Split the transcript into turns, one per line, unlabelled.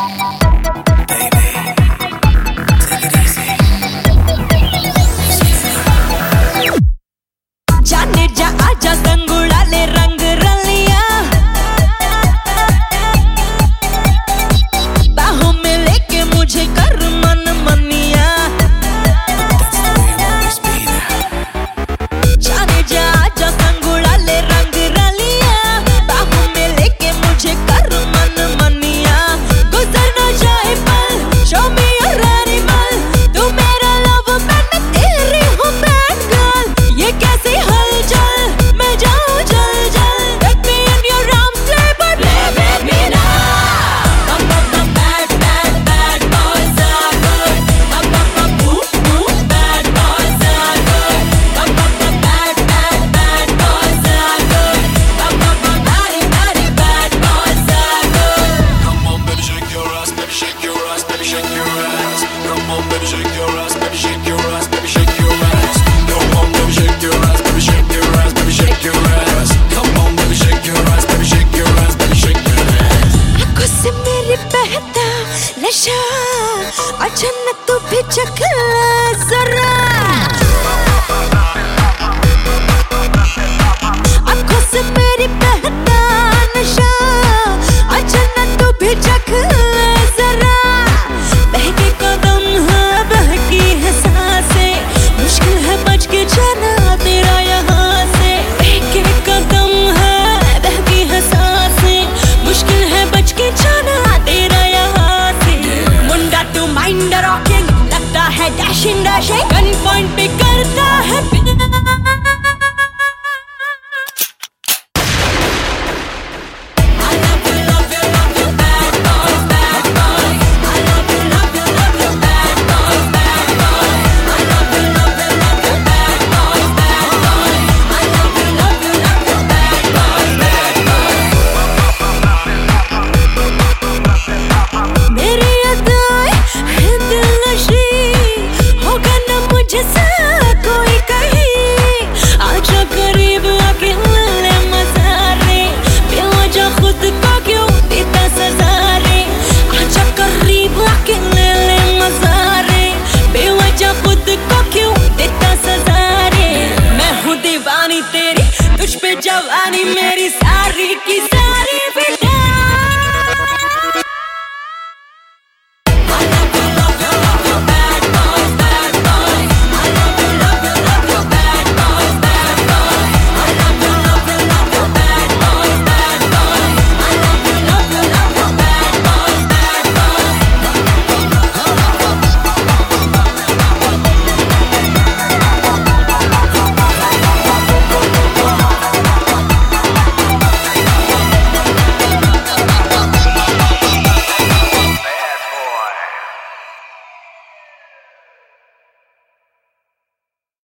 जाने जा आजा संगुड़ाले रंग रलिया, बाहों में लेके मुझे कर मन मनिया। जाने जा आजा संगुड़ाले रंग रलिया, बाहों में लेके मुझे कर मन मनिया। गुजर ना जाए पल, show me your animal, तू मेरा love मैं तेरी हूँ bad girl। ये कैसी मैं जाऊं जल जल, take me in your arms, play but play with me now। Bad bad bad boys are good, bad boys are good, bad bad bad boys are good, naughty naughty bad boys are good।
Come on baby shake your ass, baby shake your ass, baby shake your ass. Come on baby shake your ass, baby shake your ass, baby shake your ass. Come on baby shake your ass, baby shake your ass, baby shake your ass. Come on baby shake your ass, baby shake your ass, baby shake your ass.
आँखों से मेरी बहता नशा, अचानक तू भी चख